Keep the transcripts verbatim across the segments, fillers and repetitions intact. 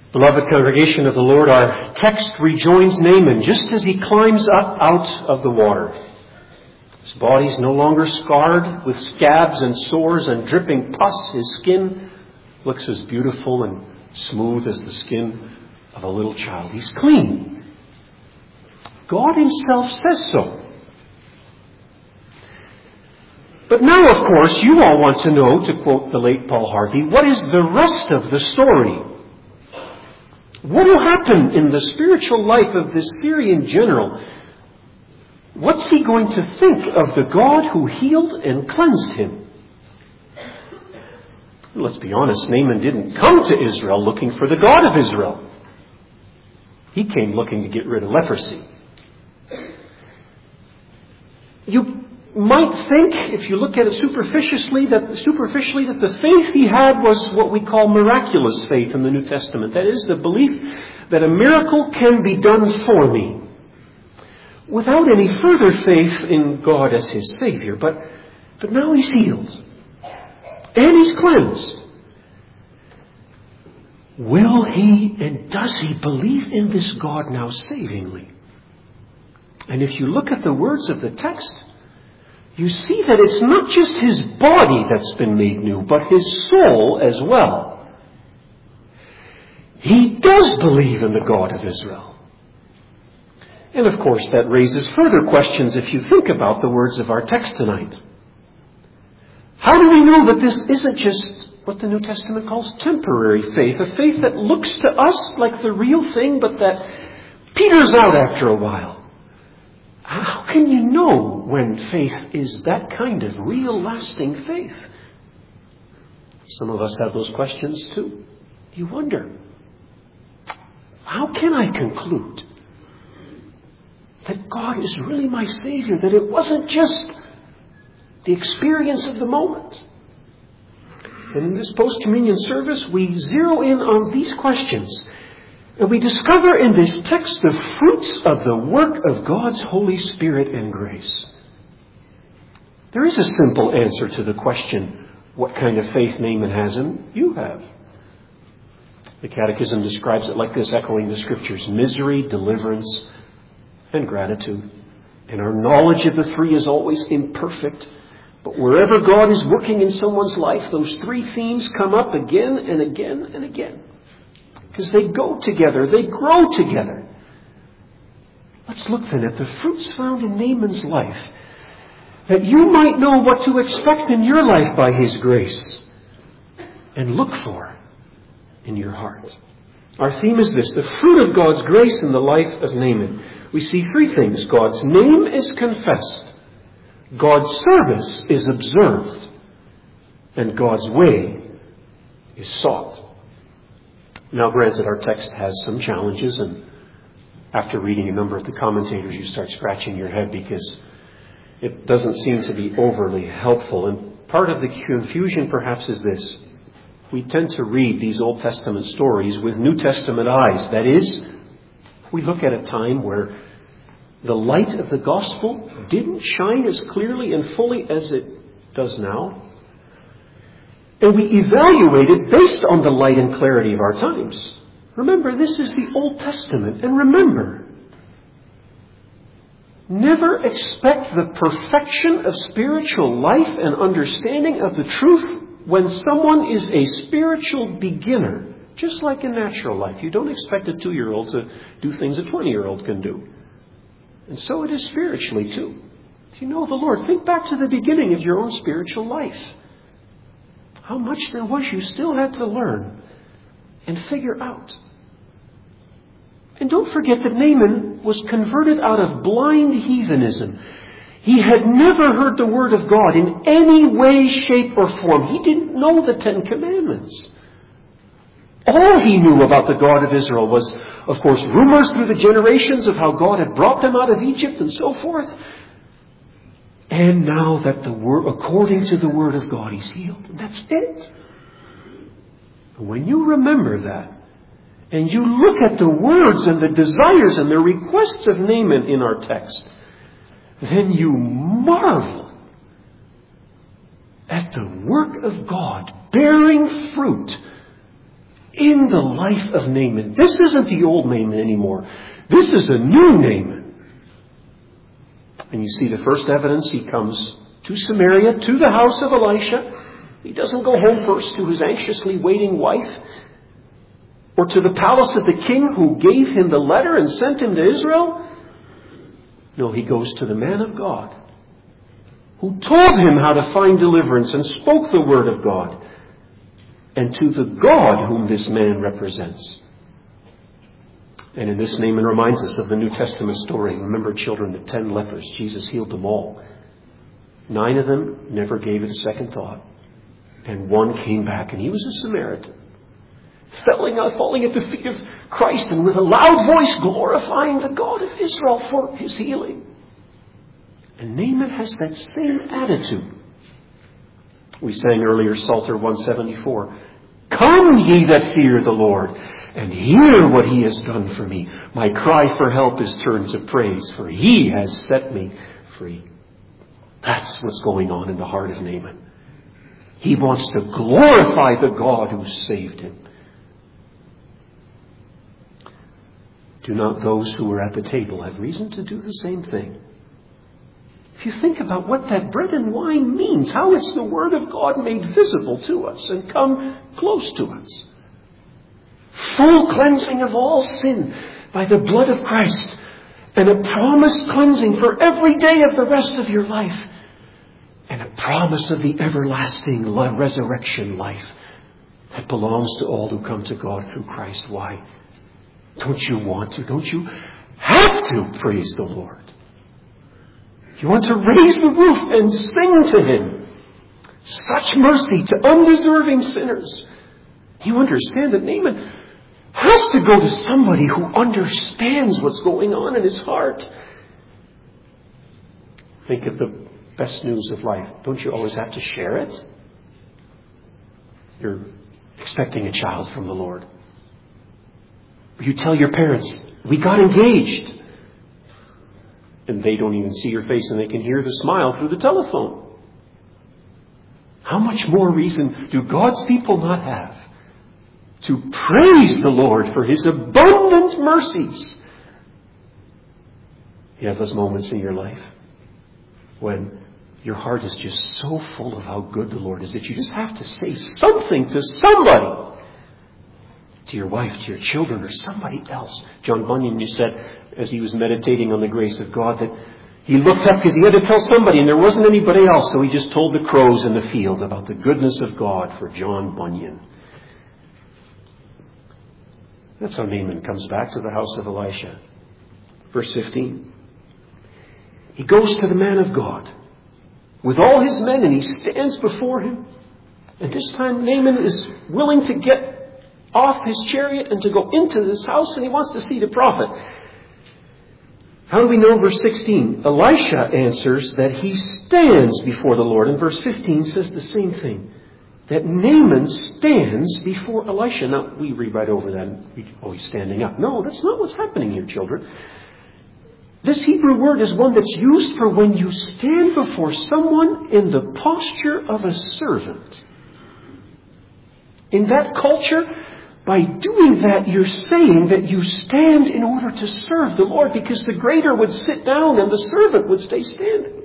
Beloved congregation of the Lord, our text rejoins Naaman just as he climbs up out of the water. His body's no longer scarred with scabs and sores and dripping pus. His skin looks as beautiful and smooth as the skin of a little child. He's clean. God himself says so. But now, of course, you all want to know, to quote the late Paul Harvey, what is the rest of the story? What will happen in the spiritual life of this Syrian general? What's he going to think of the God who healed and cleansed him? Let's be honest, Naaman didn't come to Israel looking for the God of Israel. He came looking to get rid of leprosy. You might think, if you look at it superficially, that superficially that the faith he had was what we call miraculous faith in the New Testament. That is, the belief that a miracle can be done for me, without any further faith in God as his Savior. But, but now he's healed. And he's cleansed. Will he and does he believe in this God now savingly? And if you look at the words of the text, you see that it's not just his body that's been made new, but his soul as well. He does believe in the God of Israel. And of course, that raises further questions if you think about the words of our text tonight. How do we know that this isn't just what the New Testament calls temporary faith, a faith that looks to us like the real thing, but that peters out after a while? How can you know when faith is that kind of real, lasting faith? Some of us have those questions too. You wonder, how can I conclude that God is really my Savior, that it wasn't just the experience of the moment? And in this post-communion service, we zero in on these questions. And we discover in this text the fruits of the work of God's Holy Spirit and grace. There is a simple answer to the question, what kind of faith Naaman has, and you have. The Catechism describes it like this, echoing the Scriptures: misery, deliverance, and gratitude. And our knowledge of the three is always imperfect. But wherever God is working in someone's life, those three themes come up again and again and again. Because they go together, they grow together. Let's look then at the fruits found in Naaman's life, that you might know what to expect in your life by his grace, and look for in your heart. Our theme is this: the fruit of God's grace in the life of Naaman. We see three things. God's name is confessed, God's service is observed, and God's way is sought. Now, granted, our text has some challenges, and after reading a number of the commentators, you start scratching your head because it doesn't seem to be overly helpful. And part of the confusion, perhaps, is this: we tend to read these Old Testament stories with New Testament eyes. That is, we look at a time where the light of the gospel didn't shine as clearly and fully as it does now. And we evaluate it based on the light and clarity of our times. Remember, this is the Old Testament. And remember, never expect the perfection of spiritual life and understanding of the truth when someone is a spiritual beginner. Just like in natural life. You don't expect a two-year-old to do things a twenty-year-old can do. And so it is spiritually too. If you know the Lord, think back to the beginning of your own spiritual life. How much there was you still had to learn and figure out. And don't forget that Naaman was converted out of blind heathenism. He had never heard the word of God in any way, shape, or form. He didn't know the Ten Commandments. All he knew about the God of Israel was, of course, rumors through the generations of how God had brought them out of Egypt and so forth. And now that the word, according to the word of God, he's healed. And that's it. When you remember that, and you look at the words and the desires and the requests of Naaman in our text, then you marvel at the work of God bearing fruit in the life of Naaman. This isn't the old Naaman anymore. This is a new Naaman. And you see the first evidence. He comes to Samaria, to the house of Elisha. He doesn't go home first to his anxiously waiting wife, or to the palace of the king who gave him the letter and sent him to Israel. No, he goes to the man of God, who told him how to find deliverance and spoke the word of God, and to the God whom this man represents. And in this, Naaman reminds us of the New Testament story. Remember, children, the ten lepers. Jesus healed them all. Nine of them never gave it a second thought. And one came back, and he was a Samaritan, falling, falling at the feet of Christ and with a loud voice glorifying the God of Israel for his healing. And Naaman has that same attitude. We sang earlier Psalter one seventy-four. Come, ye that fear the Lord, and hear what he has done for me. My cry for help is turned to praise, for he has set me free. That's what's going on in the heart of Naaman. He wants to glorify the God who saved him. Do not those who are at the table have reason to do the same thing? If you think about what that bread and wine means, how it's the Word of God made visible to us and come close to us. Full cleansing of all sin by the blood of Christ, and a promised cleansing for every day of the rest of your life, and a promise of the everlasting resurrection life that belongs to all who come to God through Christ. Why? Don't you want to? Don't you have to praise the Lord? You want to raise the roof and sing to Him. Such mercy to undeserving sinners. You understand that Naaman has to go to somebody who understands what's going on in his heart. Think of the best news of life. Don't you always have to share it? You're expecting a child from the Lord. You tell your parents, we got engaged. And they don't even see your face, and they can hear the smile through the telephone. How much more reason do God's people not have to praise the Lord for His abundant mercies? You have those moments in your life when your heart is just so full of how good the Lord is that you just have to say something to somebody. To your wife, to your children, or somebody else. John Bunyan, you said, as he was meditating on the grace of God, that he looked up because he had to tell somebody, and there wasn't anybody else, so he just told the crows in the field about the goodness of God for John Bunyan. That's how Naaman comes back to the house of Elisha. Verse fifteen. He goes to the man of God with all his men, and he stands before him. And this time Naaman is willing to get off his chariot and to go into this house, and he wants to see the prophet. How do we know? Verse sixteen. Elisha answers that he stands before the Lord. And verse fifteen says the same thing. That Naaman stands before Elisha. Now, we read right over that. And, oh, he's standing up. No, that's not what's happening here, children. This Hebrew word is one that's used for when you stand before someone in the posture of a servant. In that culture, by doing that, you're saying that you stand in order to serve the Lord, because the greater would sit down and the servant would stay standing.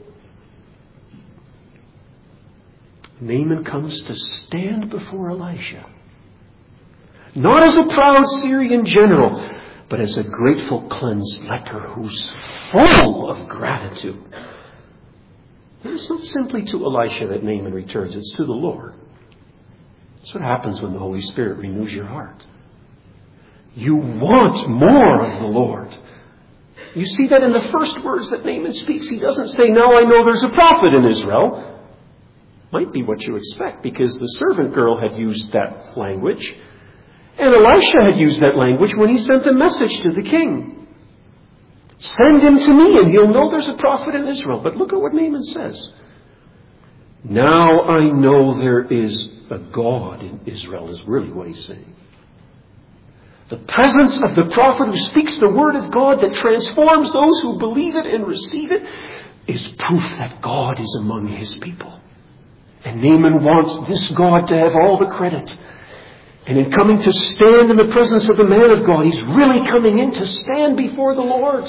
Naaman comes to stand before Elisha, not as a proud Syrian general, but as a grateful cleansed leper who's full of gratitude. And it's not simply to Elisha that Naaman returns, it's to the Lord. That's what happens when the Holy Spirit renews your heart. You want more of the Lord. You see that in the first words that Naaman speaks. He doesn't say, now I know there's a prophet in Israel. Might be what you expect, because the servant girl had used that language. And Elisha had used that language when he sent a message to the king. Send him to me and he'll know there's a prophet in Israel. But look at what Naaman says. Now I know there is a God in Israel, is really what he's saying. The presence of the prophet who speaks the word of God that transforms those who believe it and receive it is proof that God is among His people. And Naaman wants this God to have all the credit. And in coming to stand in the presence of the man of God, he's really coming in to stand before the Lord.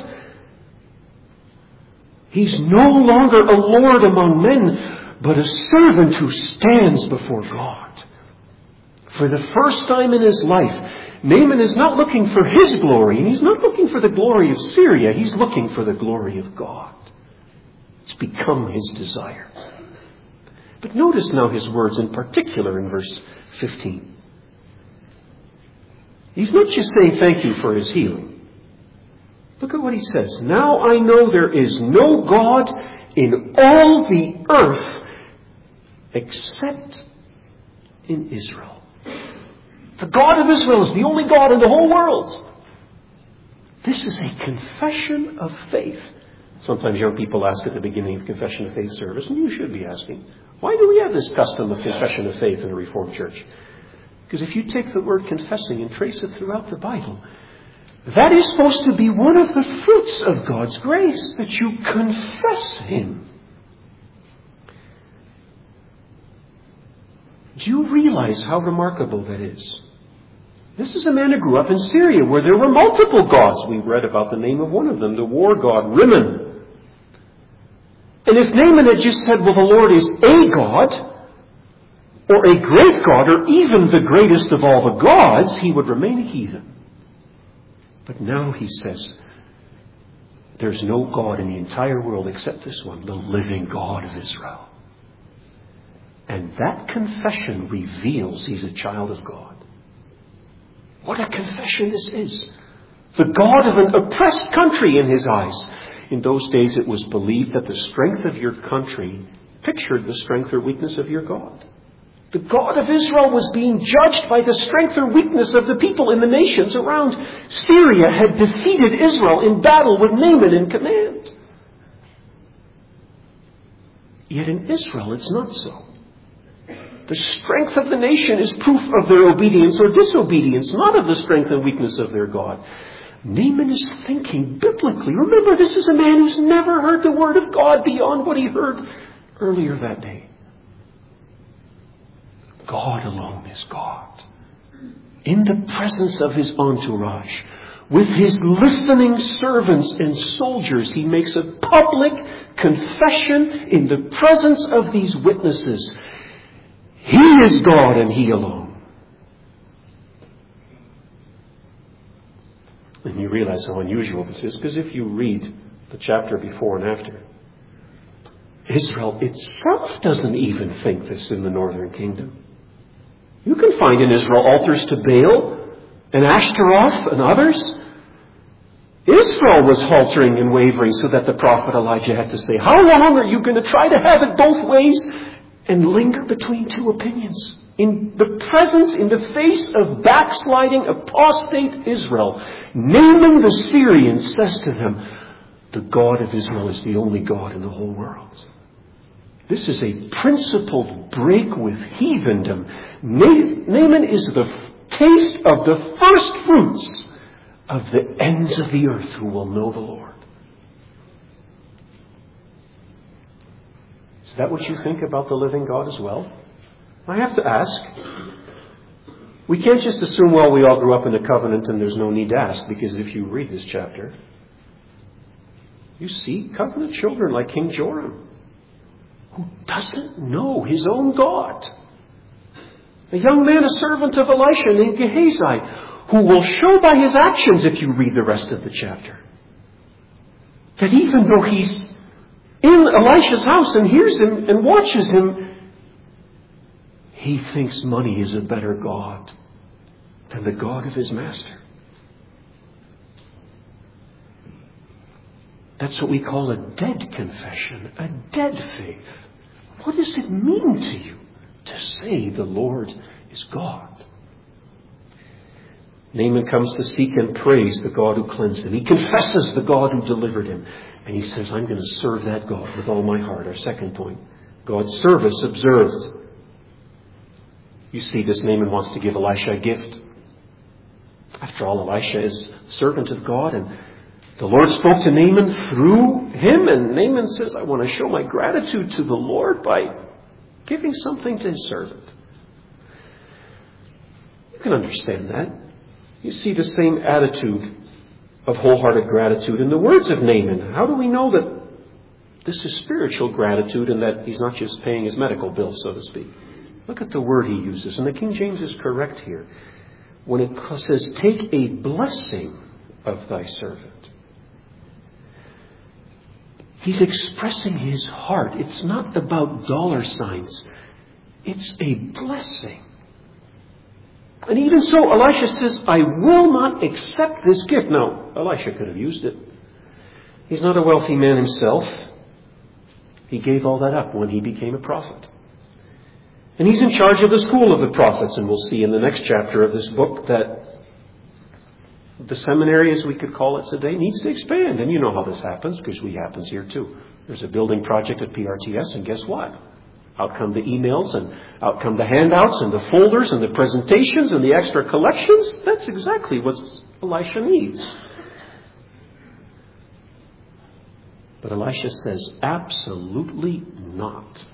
He's no longer a lord among men, but a servant who stands before God. For the first time in his life, Naaman is not looking for his glory, and he's not looking for the glory of Syria. He's looking for the glory of God. It's become his desire. But notice now his words in particular in verse fifteen. He's not just saying thank you for his healing. Look at what he says. Now I know there is no God in all the earth except in Israel. The God of Israel is the only God in the whole world. This is a confession of faith. Sometimes young people ask at the beginning of confession of faith service, and you should be asking, why do we have this custom of confession of faith in the Reformed Church? Because if you take the word confessing and trace it throughout the Bible, that is supposed to be one of the fruits of God's grace, that you confess Him. Do you realize how remarkable that is? This is a man who grew up in Syria where there were multiple gods. We read about the name of one of them, the war god Rimmon. And if Naaman had just said, well, the Lord is a God, or a great God, or even the greatest of all the gods, he would remain a heathen. But now he says, there's no God in the entire world except this one, the living God of Israel. And that confession reveals he's a child of God. What a confession this is. The God of an oppressed country in his eyes. In those days it was believed that the strength of your country pictured the strength or weakness of your God. The God of Israel was being judged by the strength or weakness of the people in the nations around. Syria had defeated Israel in battle with Naaman in command. Yet in Israel it's not so. The strength of the nation is proof of their obedience or disobedience, not of the strength and weakness of their God. Naaman is thinking biblically. Remember, this is a man who's never heard the word of God beyond what he heard earlier that day. God alone is God. In the presence of his entourage, with his listening servants and soldiers, he makes a public confession in the presence of these witnesses. He is God and He alone. And you realize how unusual this is, because if you read the chapter before and after, Israel itself doesn't even think this in the northern kingdom. You can find in Israel altars to Baal and Ashtaroth and others. Israel was faltering and wavering so that the prophet Elijah had to say, how long are you going to try to have it both ways and linger between two opinions? In the presence, in the face of backsliding, apostate Israel, Naaman the Syrian says to them, the God of Israel is the only God in the whole world. This is a principled break with heathendom. Naaman is the taste of the first fruits of the ends of the earth who will know the Lord. Is that what you think about the living God as well? I have to ask. We can't just assume, well, we all grew up in a covenant and there's no need to ask, because if you read this chapter, you see covenant children like King Joram, who doesn't know his own God. A young man, a servant of Elisha named Gehazi, who will show by his actions, if you read the rest of the chapter, that even though he's in Elisha's house and hears him and watches him, he thinks money is a better God than the God of his master. That's what we call a dead confession, a dead faith. What does it mean to you to say the Lord is God? Naaman comes to seek and praise the God who cleansed him. He confesses the God who delivered him. And he says, I'm going to serve that God with all my heart. Our second point, God's service observed. You see, this Naaman wants to give Elisha a gift. After all, Elisha is servant of God, and the Lord spoke to Naaman through him, and Naaman says, I want to show my gratitude to the Lord by giving something to his servant. You can understand that. You see the same attitude of wholehearted gratitude in the words of Naaman. How do we know that this is spiritual gratitude and that he's not just paying his medical bill, so to speak? Look at the word he uses. And the King James is correct here. When it says, take a blessing of thy servant. He's expressing his heart. It's not about dollar signs. It's a blessing. And even so, Elisha says, I will not accept this gift. Now, Elisha could have used it. He's not a wealthy man himself. He gave all that up when he became a prophet. And he's in charge of the school of the prophets. And we'll see in the next chapter of this book that the seminary, as we could call it today, needs to expand. And you know how this happens, because we happens here too. There's a building project at P R T S, and guess what? Out come the emails, and out come the handouts, and the folders, and the presentations, and the extra collections. That's exactly what Elisha needs. But Elisha says, absolutely not.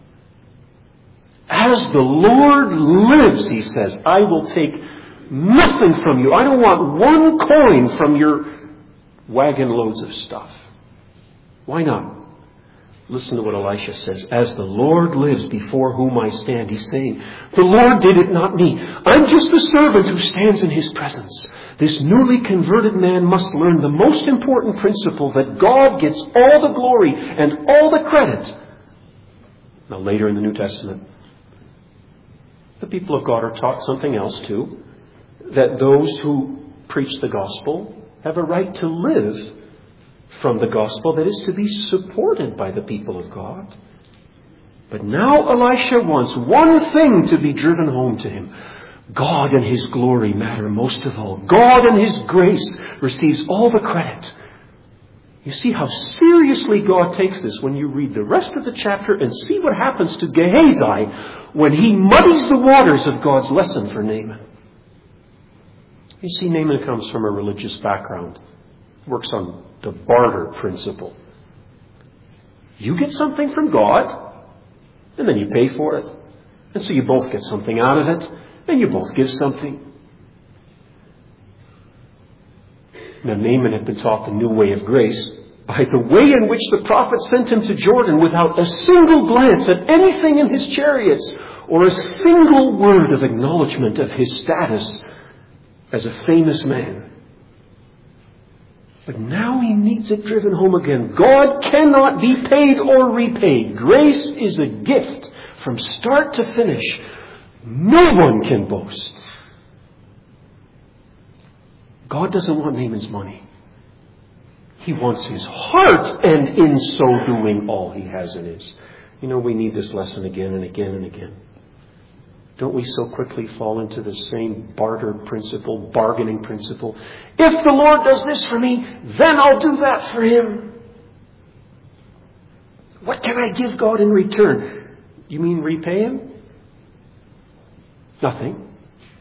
As the Lord lives, he says, I will take nothing from you. I don't want one coin from your wagon loads of stuff. Why not? Listen to what Elisha says. As the Lord lives before whom I stand, he's saying, the Lord did it, not me. I'm just a servant who stands in his presence. This newly converted man must learn the most important principle, that God gets all the glory and all the credit. Now later in the New Testament, the people of God are taught something else too. That those who preach the gospel have a right to live from the gospel that is to be supported by the people of God. But now Elisha wants one thing to be driven home to him. God and his glory matter most of all. God and his grace receives all the credit. You see how seriously God takes this when you read the rest of the chapter and see what happens to Gehazi when he muddies the waters of God's lesson for Naaman. You see, Naaman comes from a religious background. Works on the barter principle. You get something from God, and then you pay for it. And so you both get something out of it, and you both give something. Now, Naaman had been taught the new way of grace by the way in which the prophet sent him to Jordan without a single glance at anything in his chariots or a single word of acknowledgement of his status as a famous man. But now he needs it driven home again. God cannot be paid or repaid. Grace is a gift from start to finish. No one can boast. God doesn't want Naaman's money. He wants his heart, and in so doing, all he has in his. You know, we need this lesson again and again and again. Don't we so quickly fall into the same barter principle, bargaining principle? If the Lord does this for me, then I'll do that for him. What can I give God in return? You mean repay him? Nothing.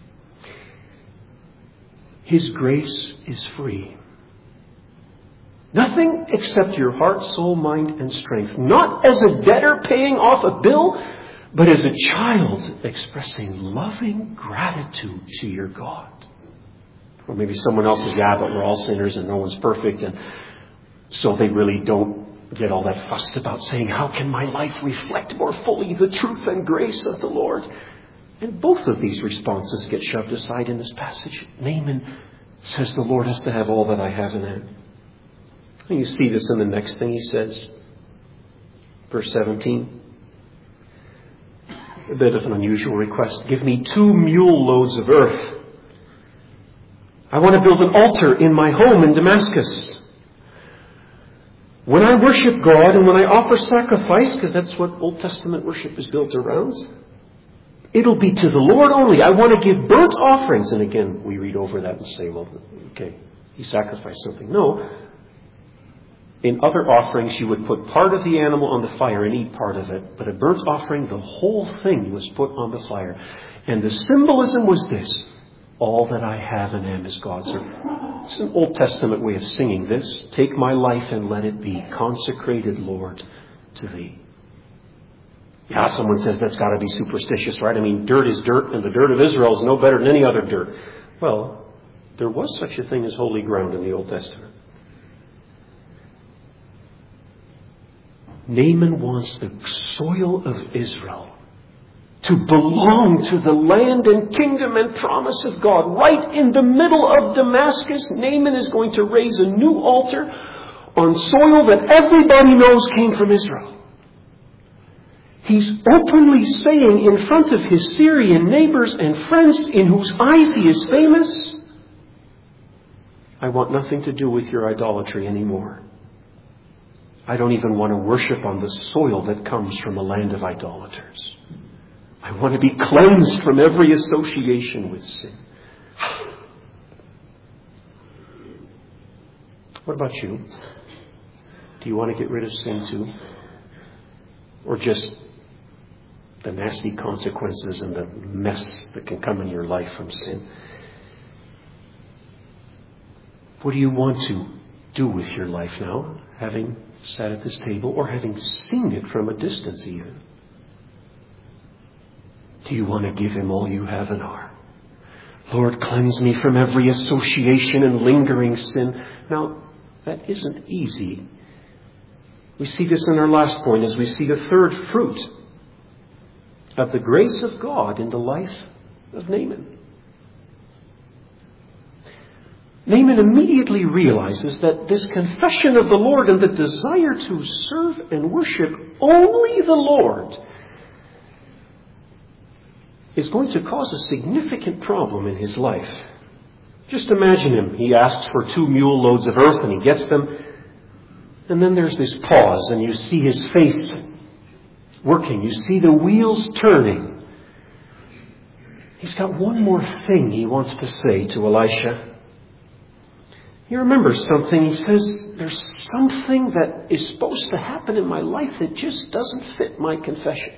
His grace is free. Nothing except your heart, soul, mind, and strength. Not as a debtor paying off a bill, but as a child expressing loving gratitude to your God. Or maybe someone else says, yeah, but we're all sinners and no one's perfect. And so they really don't get all that fussed about saying, how can my life reflect more fully the truth and grace of the Lord? And both of these responses get shoved aside in this passage. Naaman says, the Lord has to have all that I have in him. And you see this in the next thing he says. Verse seventeen. A bit of an unusual request. Give me two mule loads of earth. I want to build an altar in my home in Damascus. When I worship God and when I offer sacrifice, because that's what Old Testament worship is built around, it'll be to the Lord only. I want to give burnt offerings. And again, we read over that and say, well, okay, he sacrificed something. No. In other offerings, you would put part of the animal on the fire and eat part of it. But a burnt offering, the whole thing was put on the fire. And the symbolism was this. All that I have and am is God's. It's an Old Testament way of singing this. Take my life and let it be consecrated, Lord, to thee. Yeah, someone says that's got to be superstitious, right? I mean, dirt is dirt, and the dirt of Israel is no better than any other dirt. Well, there was such a thing as holy ground in the Old Testament. Naaman wants the soil of Israel to belong to the land and kingdom and promise of God. Right in the middle of Damascus, Naaman is going to raise a new altar on soil that everybody knows came from Israel. He's openly saying in front of his Syrian neighbors and friends in whose eyes he is famous, I want nothing to do with your idolatry anymore. I don't even want to worship on the soil that comes from a land of idolaters. I want to be cleansed from every association with sin. What about you? Do you want to get rid of sin too? Or just the nasty consequences and the mess that can come in your life from sin? What do you want to do with your life now, having sat at this table or having seen it from a distance even? Do you want to give Him all you have and are? Lord, cleanse me from every association and lingering sin. Now, that isn't easy. We see this in our last point as we see the third fruit of the grace of God in the life of Naaman. Naaman immediately realizes that this confession of the Lord and the desire to serve and worship only the Lord is going to cause a significant problem in his life. Just imagine him. He asks for two mule loads of earth and he gets them. And then there's this pause and you see his face working. You see the wheels turning. He's got one more thing he wants to say to Elisha. He remembers something. He says, there's something that is supposed to happen in my life that just doesn't fit my confession.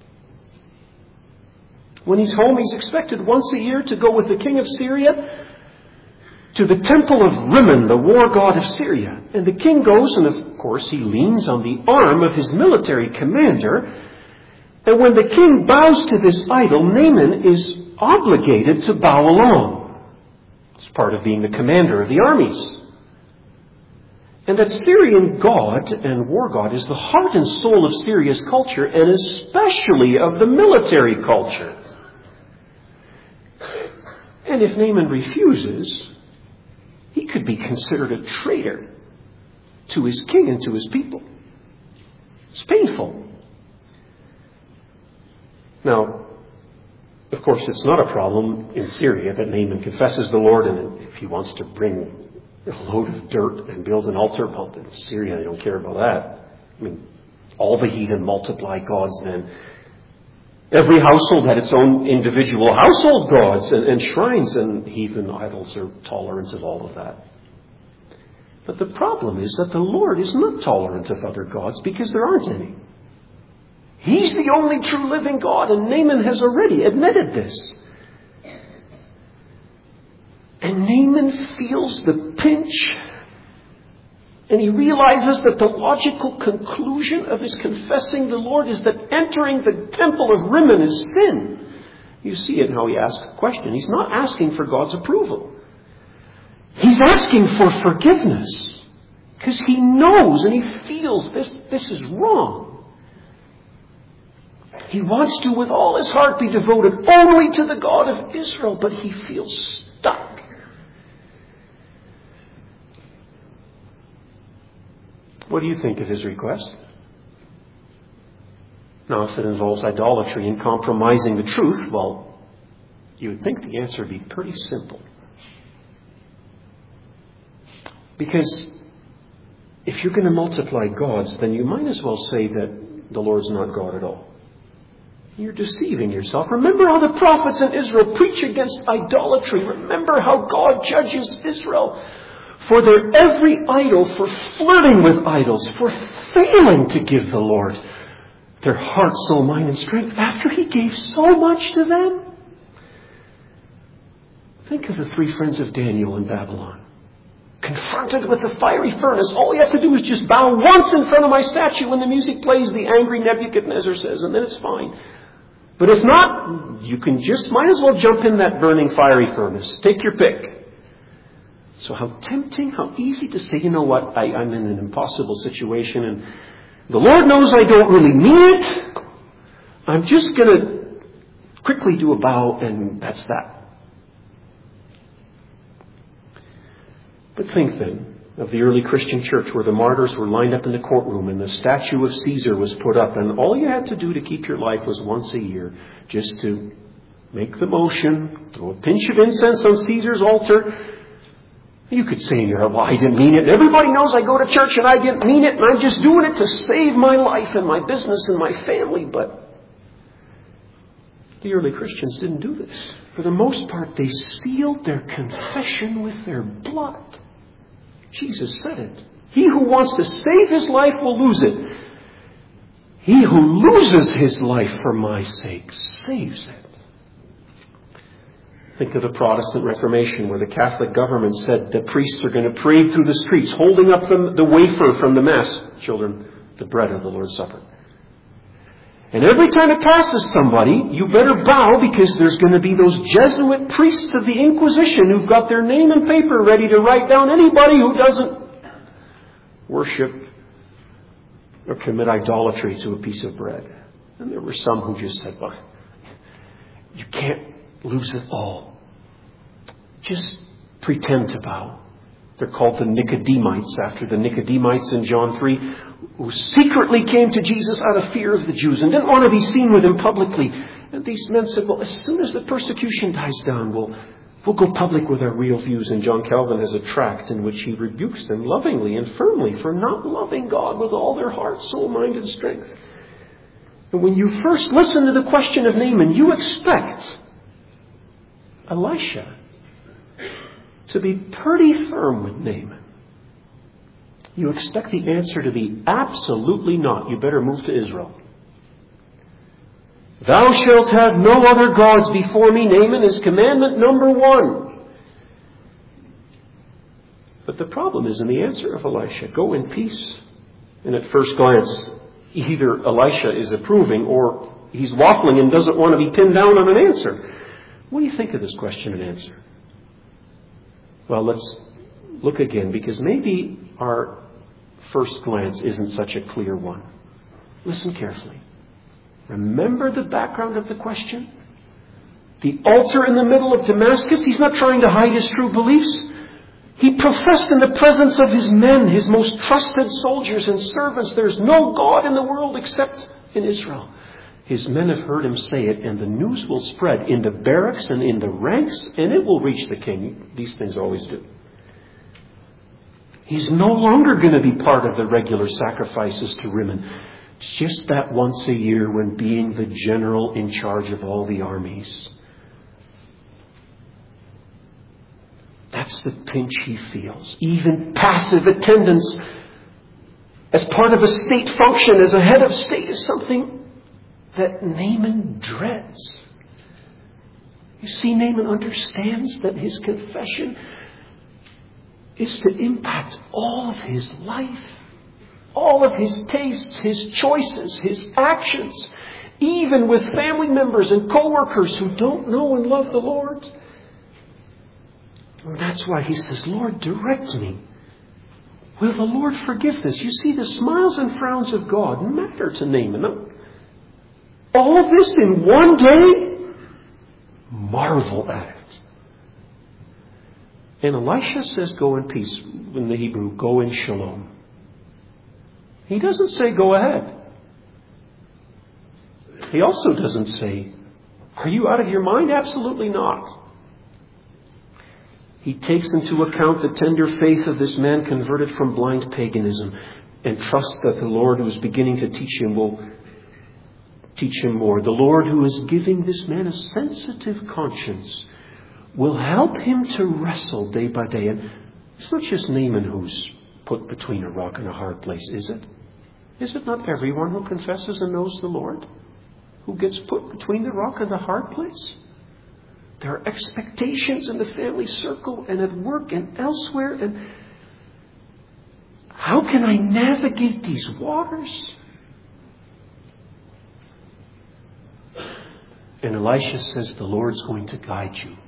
When he's home, he's expected once a year to go with the king of Syria to the temple of Rimmon, the war god of Syria. And the king goes, and of course he leans on the arm of his military commander. And when the king bows to this idol, Naaman is obligated to bow along. It's part of being the commander of the armies. And that Syrian god and war god is the heart and soul of Syria's culture, and especially of the military culture. And if Naaman refuses, he could be considered a traitor to his king and to his people. It's painful. Now, of course, it's not a problem in Syria that Naaman confesses the Lord, and if he wants to bring a load of dirt and build an altar, well, in Syria they don't care about that. I mean, all the heathen multiply gods then. Every household had its own individual household gods and, and shrines, and heathen idols are tolerant of all of that. But the problem is that the Lord is not tolerant of other gods because there aren't any. He's the only true living God, and Naaman has already admitted this. And Naaman feels the pinch, and he realizes that the logical conclusion of his confessing the Lord is that entering the temple of Rimmon is sin. You see it in how he asks the question. He's not asking for God's approval. He's asking for forgiveness because he knows and he feels this, this is wrong. He wants to, with all his heart, be devoted only to the God of Israel, but he feels stuck. What do you think of his request? Now, if it involves idolatry and compromising the truth, well, you would think the answer would be pretty simple. Because if you're going to multiply gods, then you might as well say that the Lord's not God at all. You're deceiving yourself. Remember how the prophets in Israel preach against idolatry. Remember how God judges Israel for their every idol, for flirting with idols, for failing to give the Lord their heart, soul, mind, and strength after He gave so much to them. Think of the three friends of Daniel in Babylon. confronted with the fiery furnace, all you have to do is just bow once in front of my statue when the music plays, the angry Nebuchadnezzar says, and then it's fine. But if not, you can just, might as well jump in that burning fiery furnace. Take your pick. So how tempting, how easy to say, you know what, I, I'm in an impossible situation and the Lord knows I don't really mean it. I'm just going to quickly do a bow and that's that. But think then of the early Christian church where the martyrs were lined up in the courtroom and the statue of Caesar was put up and all you had to do to keep your life was once a year just to make the motion, throw a pinch of incense on Caesar's altar. You could say in your heart, well, I didn't mean it. And everybody knows I go to church and I didn't mean it and I'm just doing it to save my life and my business and my family. But the early Christians didn't do this. For the most part, they sealed their confession with their blood. Jesus said it. He who wants to save his life will lose it. He who loses his life for my sake saves it. Think of the Protestant Reformation where the Catholic government said that priests are going to parade through the streets holding up the, the wafer from the Mass. Children, the bread of the Lord's Supper. And every time it passes somebody, you better bow because there's going to be those Jesuit priests of the Inquisition who've got their name and paper ready to write down anybody who doesn't worship or commit idolatry to a piece of bread. And there were some who just said, well, you can't lose it all. Just pretend to bow. They're called the Nicodemites after the Nicodemites in John three who secretly came to Jesus out of fear of the Jews and didn't want to be seen with him publicly. And these men said, well, as soon as the persecution dies down, we'll, we'll go public with our real views. And John Calvin has a tract in which he rebukes them lovingly and firmly for not loving God with all their heart, soul, mind, and strength. And when you first listen to the question of Naaman, you expect Elisha to be pretty firm with Naaman. You expect the answer to be absolutely not. You better move to Israel. Thou shalt have no other gods before me. Naaman is commandment number one. But the problem is in the answer of Elisha. Go in peace. And at first glance, either Elisha is approving or he's waffling and doesn't want to be pinned down on an answer. What do you think of this question and answer? Well, let's look again because maybe our first glance isn't such a clear one. Listen carefully. Remember the background of the question? The altar in the middle of Damascus, he's not trying to hide his true beliefs. He professed in the presence of his men, his most trusted soldiers and servants, there's no God in the world except in Israel. His men have heard him say it, and the news will spread in the barracks and in the ranks, and it will reach the king. These things always do. He's no longer going to be part of the regular sacrifices to Rimmon. It's just that once a year when being the general in charge of all the armies. That's the pinch he feels. Even passive attendance as part of a state function, as a head of state, is something that Naaman dreads. You see, Naaman understands that his confession is to impact all of his life, all of his tastes, his choices, his actions, even with family members and co-workers who don't know and love the Lord. And that's why he says, Lord, direct me. Will the Lord forgive this? You see, the smiles and frowns of God matter to Naaman. All of this in one day? Marvel at it. And Elisha says, go in peace. In the Hebrew, go in shalom. He doesn't say, go ahead. He also doesn't say, are you out of your mind? Absolutely not. He takes into account the tender faith of this man converted from blind paganism and trusts that the Lord who is beginning to teach him will teach him more. The Lord who is giving this man a sensitive conscience will help him to wrestle day by day. And it's not just Naaman who's put between a rock and a hard place, is it? Is it not everyone who confesses and knows the Lord who gets put between the rock and the hard place? There are expectations in the family circle and at work and elsewhere. And How can I navigate these waters? And Elisha says, the Lord's going to guide you.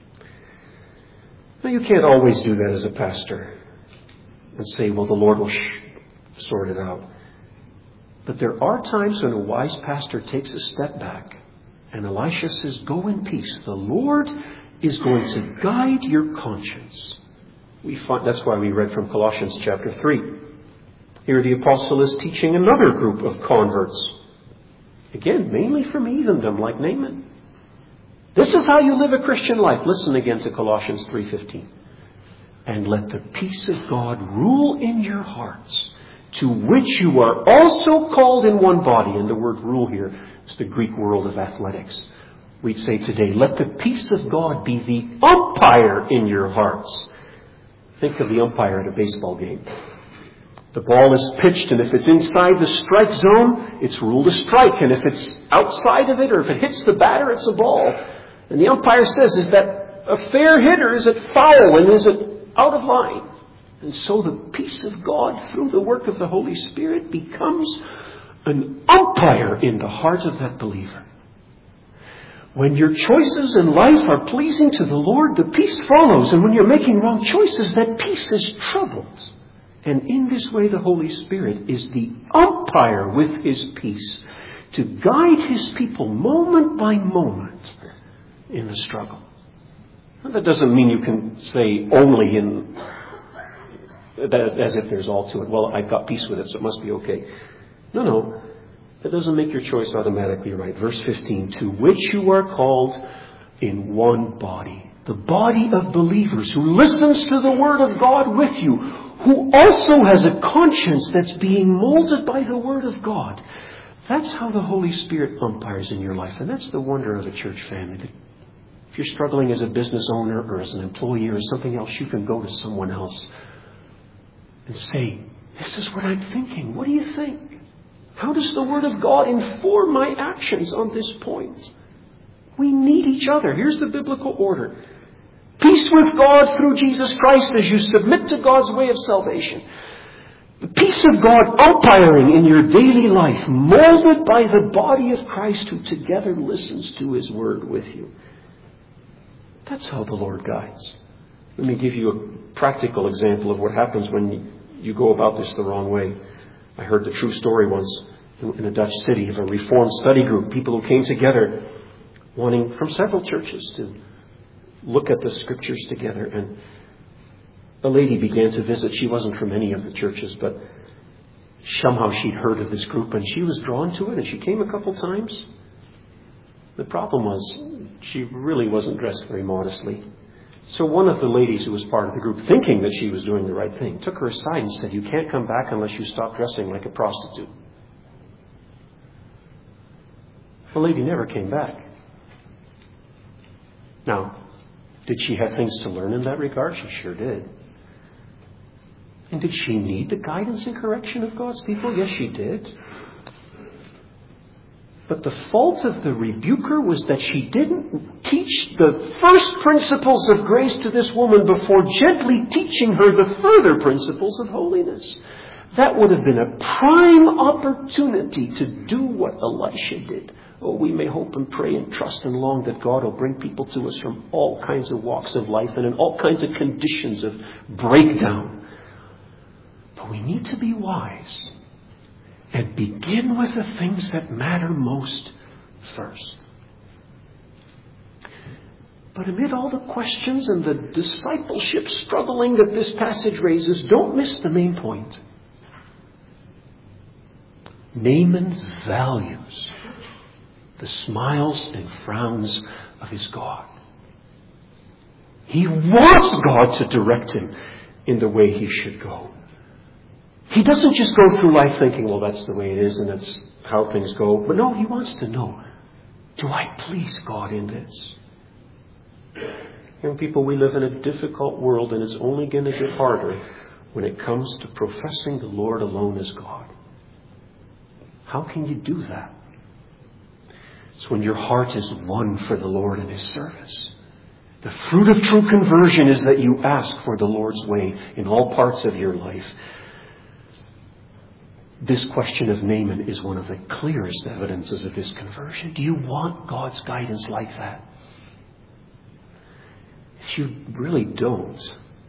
Now, you can't always do that as a pastor and say, well, the Lord will sh- sort it out. But there are times when a wise pastor takes a step back and Elisha says, go in peace. The Lord is going to guide your conscience. We find, that's why we read from Colossians chapter three. Here the apostle is teaching another group of converts. Again, mainly from heathendom like Naaman. This is how you live a Christian life. Listen again to Colossians three fifteen. And let the peace of God rule in your hearts, to which you are also called in one body. And the word rule here is the Greek world of athletics. We'd say today, let the peace of God be the umpire in your hearts. Think of the umpire at a baseball game. The ball is pitched, and if it's inside the strike zone, it's ruled a strike. And if it's outside of it, or if it hits the batter, it's a ball. And the umpire says, is that a fair hit, or is it foul, and is it out of line? And so the peace of God, through the work of the Holy Spirit, becomes an umpire in the heart of that believer. When your choices in life are pleasing to the Lord, the peace follows. And when you're making wrong choices, that peace is troubled. And in this way, the Holy Spirit is the umpire with His peace to guide His people moment by moment in the struggle. And that doesn't mean you can say only in that as if there's all to it. Well, I've got peace with it, so it must be okay. No, no. That doesn't make your choice automatically right. Verse fifteen, to which you are called in one body. The body of believers who listens to the Word of God with you, who also has a conscience that's being molded by the Word of God. That's how the Holy Spirit umpires in your life. And that's the wonder of a church family. If you're struggling as a business owner or as an employee or something else, you can go to someone else and say, this is what I'm thinking. What do you think? How does the Word of God inform my actions on this point? We need each other. Here's the biblical order. Peace with God through Jesus Christ as you submit to God's way of salvation. The peace of God umpiring in your daily life, molded by the body of Christ who together listens to His Word with you. That's how the Lord guides. Let me give you a practical example of what happens when you go about this the wrong way. I heard the true story once in a Dutch city of a Reformed study group, people who came together wanting from several churches to look at the Scriptures together. And a lady began to visit. She wasn't from any of the churches, but somehow she'd heard of this group and she was drawn to it, and she came a couple times. The problem was she really wasn't dressed very modestly. So one of the ladies who was part of the group, thinking that she was doing the right thing, took her aside and said, you can't come back unless you stop dressing like a prostitute. The lady never came back. Now, did she have things to learn in that regard? She sure did. And did she need the guidance and correction of God's people? Yes, she did. But the fault of the rebuker was that she didn't teach the first principles of grace to this woman before gently teaching her the further principles of holiness. That would have been a prime opportunity to do what Elisha did. Oh, we may hope and pray and trust and long that God will bring people to us from all kinds of walks of life and in all kinds of conditions of breakdown. But we need to be wise and begin with the things that matter most first. But amid all the questions and the discipleship struggling that this passage raises, don't miss the main point. Naaman values the smiles and frowns of his God. He wants God to direct him in the way he should go. He doesn't just go through life thinking, well, that's the way it is and that's how things go. But no, he wants to know, do I please God in this? Young people, we live in a difficult world, and it's only going to get harder when it comes to professing the Lord alone as God. How can you do that? It's when your heart is won for the Lord and His service. The fruit of true conversion is that you ask for the Lord's way in all parts of your life. This question of Naaman is one of the clearest evidences of his conversion. Do you want God's guidance like that? If you really don't,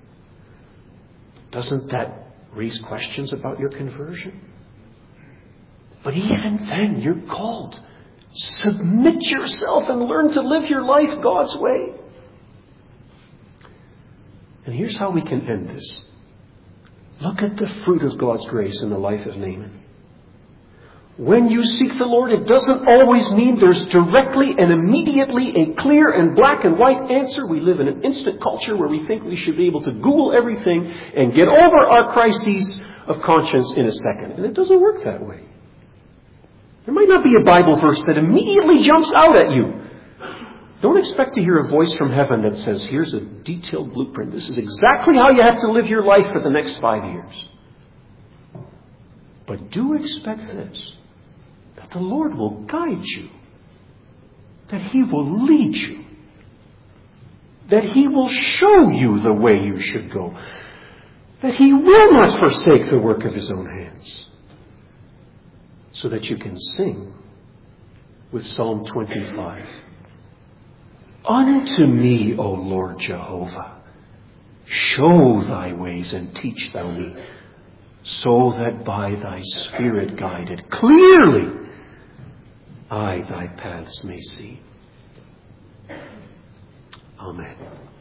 doesn't that raise questions about your conversion? But even then, you're called. Submit yourself and learn to live your life God's way. And here's how we can end this. Look at the fruit of God's grace in the life of Naaman. When you seek the Lord, it doesn't always mean there's directly and immediately a clear and black and white answer. We live in an instant culture where we think we should be able to Google everything and get over our crises of conscience in a second. And it doesn't work that way. There might not be a Bible verse that immediately jumps out at you. Don't expect to hear a voice from heaven that says, here's a detailed blueprint. This is exactly how you have to live your life for the next five years. But do expect this, that the Lord will guide you, that He will lead you, that He will show you the way you should go, that He will not forsake the work of His own hands, so that you can sing with Psalm twenty-five. Unto me, O Lord Jehovah, show thy ways and teach thou me, so that by thy Spirit guided clearly I thy paths may see. Amen.